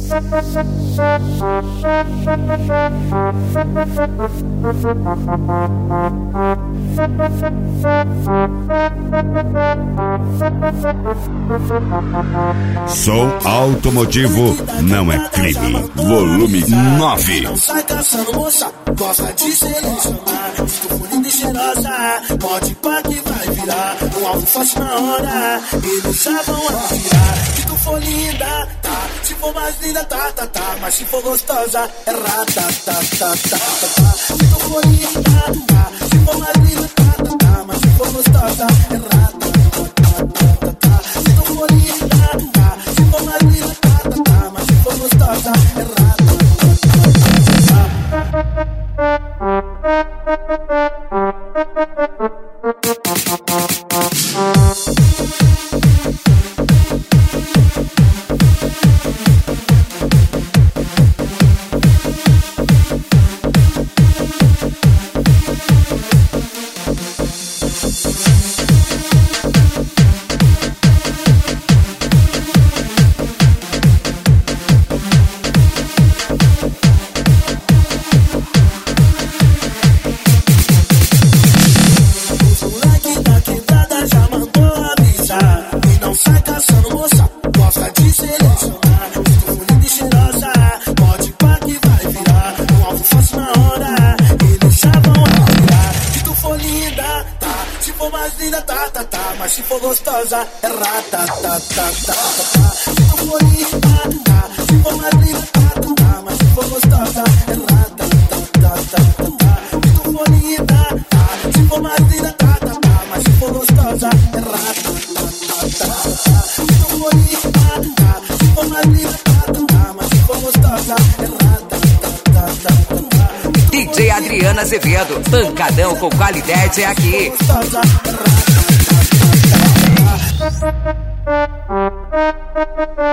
Som automotivo não é crime. Volume 9. Não sai caçando moça, gosta de selecionar. Estou linda e cheirosa, pode pá que vai virar um alvo fácil na hora, eles já vão atirar. Se tu for linda, tá. Se for mais linda, tá. Mas se for gostosa, é rata, tá. Se tu for linda, tá. Se for mais linda, tá. Mas se for gostosa, é rata, tá. Se tu for linda, tá. Se for mais linda, tá. Mas se for gostosa, é rata, mas se for gostosa, é rata, tá. Se tu for linda, tá. Se for mais linda, tá. Mas se for gostosa, é rata, tá. Se tu for linda, tá. Se for mais linda, tá. Mas se for gostosa, é rata, tá. Se tu for linda, tá. Se for mais linda, tá. Mas se for gostosa, é rata, tá. DJ Adriana Azevedo, pancadão com qualidade é aqui. Gostosa, é rata.